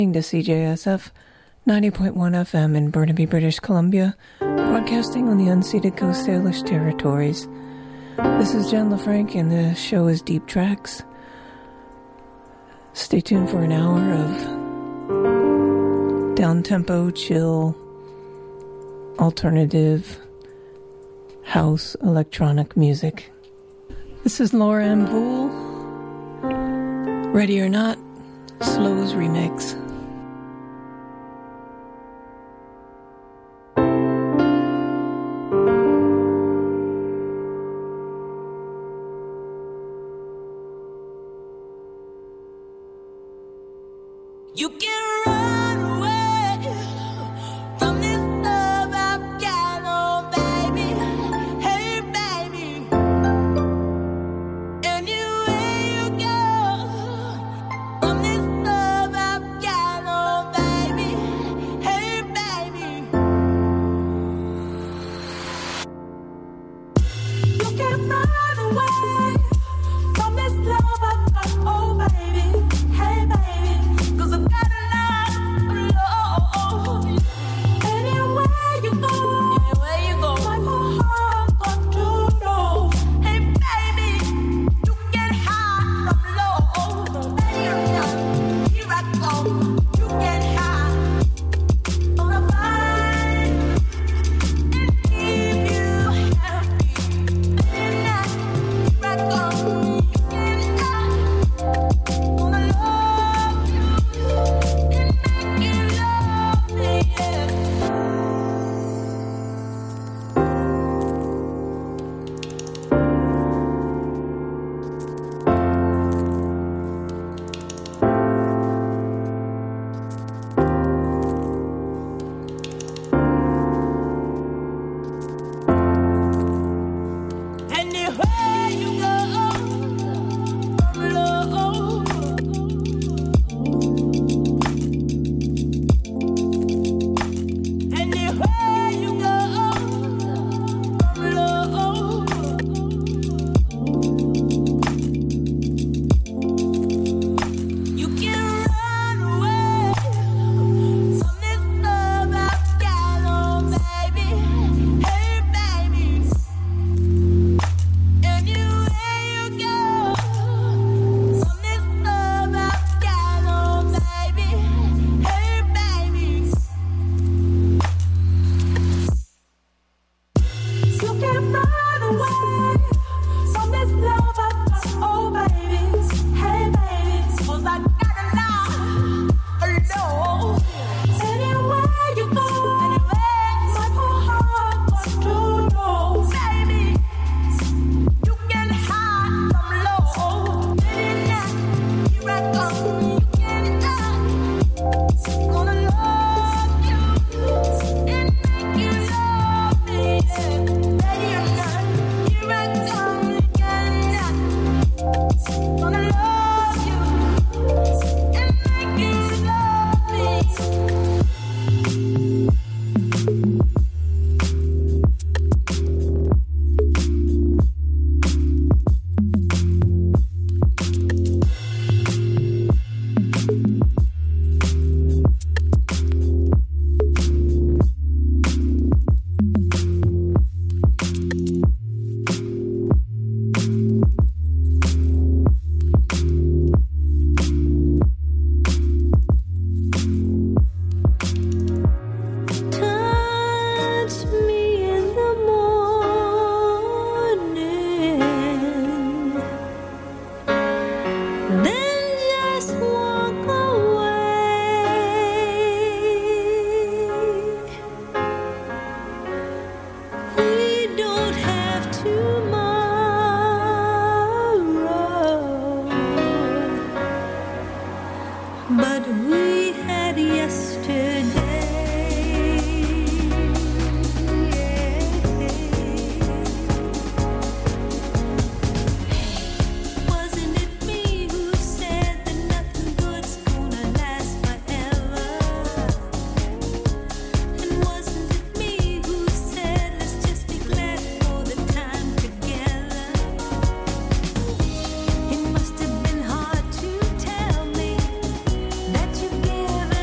To CJSF 90.1 FM in Burnaby, British Columbia, broadcasting on the unceded Coast Salish territories. This is Jen LaFranc, and the show is Deep Tracks. Stay tuned for an hour of down-tempo, chill, alternative, house, electronic music. This is Laura M. Vool. Ready or Not, Slows Remix. You can run away from this love I've got, oh baby, hey baby. Anywhere you go, from this love I've got, oh baby, hey baby. You can run away from this love I've got, oh baby, hey baby. 'Cause I've got a lot of love. Anywhere you go, my heart got to know. Hey baby, you get high from low. Here I go, you get high. Gonna find and keep you happy. Here I go, you get high. Gonna love you and make you love me, yeah. Anywhere you go, from love. Anywhere you go, from love. You can run away from this love I've got, oh baby, hey baby. Anywhere you go, from this love I've got, oh baby, hey baby. You can run away from this love I've got, oh baby, hey baby. 'Cause I got a lot of love. Anywhere you go, my heart got to know. Baby, you get high from low. Here I go, you get high. Gonna love you and make you love me, yeah. Ready or not, here I go, you get high. Gonna love you and make you love me. Touch me in the morning, then just walk away. We don't have tomorrow, but we had yesterday. Wasn't it me who said that nothing good's gonna last forever? And wasn't it me who said let's just be glad for the time together? It must have been hard to tell me that you give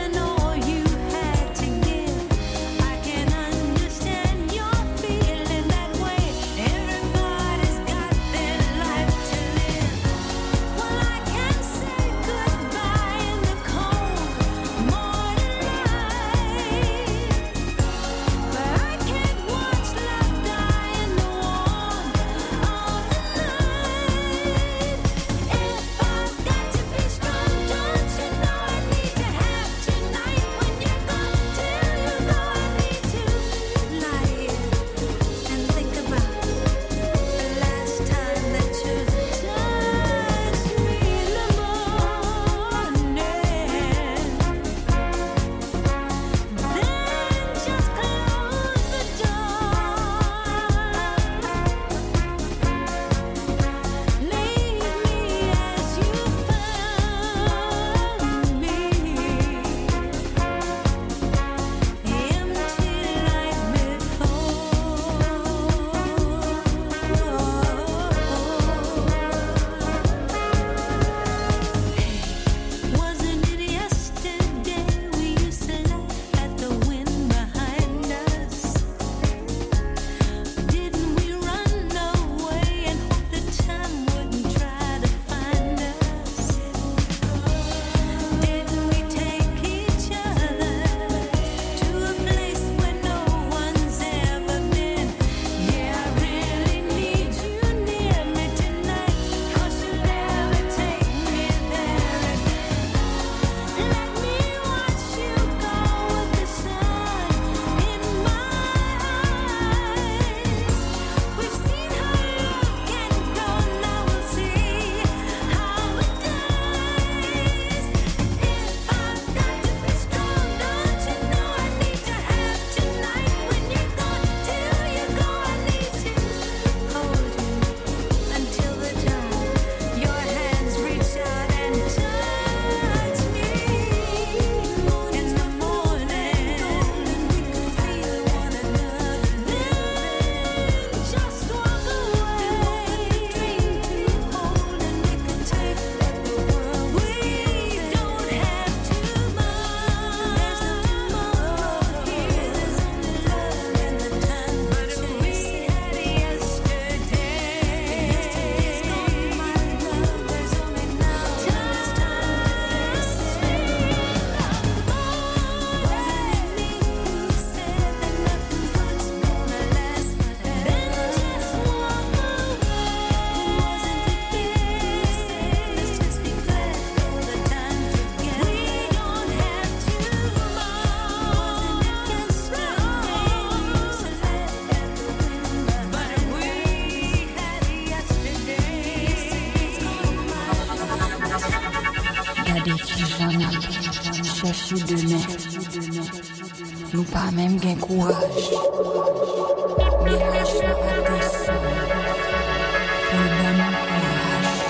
chercher demain. Nous pas même gain courage. Mélange à descend. Pour le bon courage.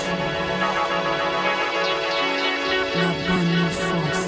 La bonne force.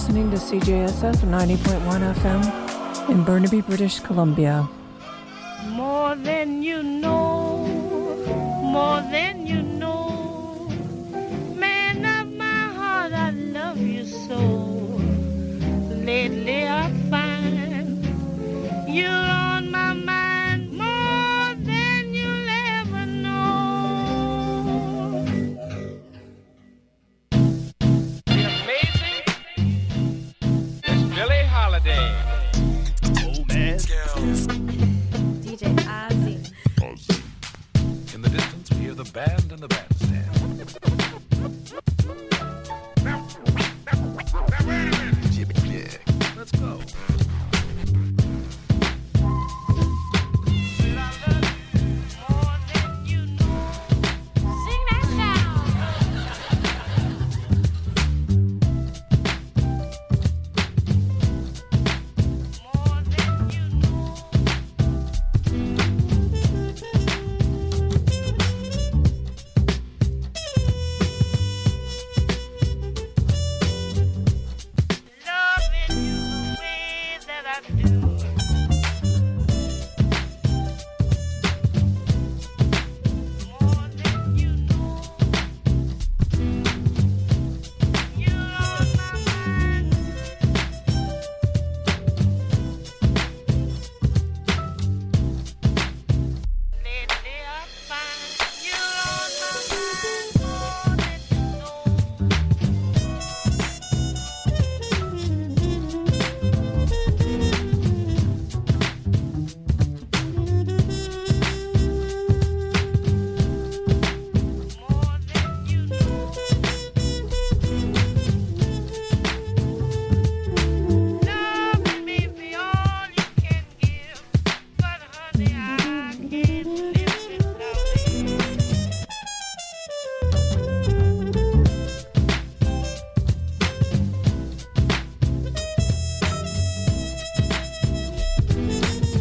listening to CJSF 90.1 FM in Burnaby, British Columbia. More than you know, more than you know.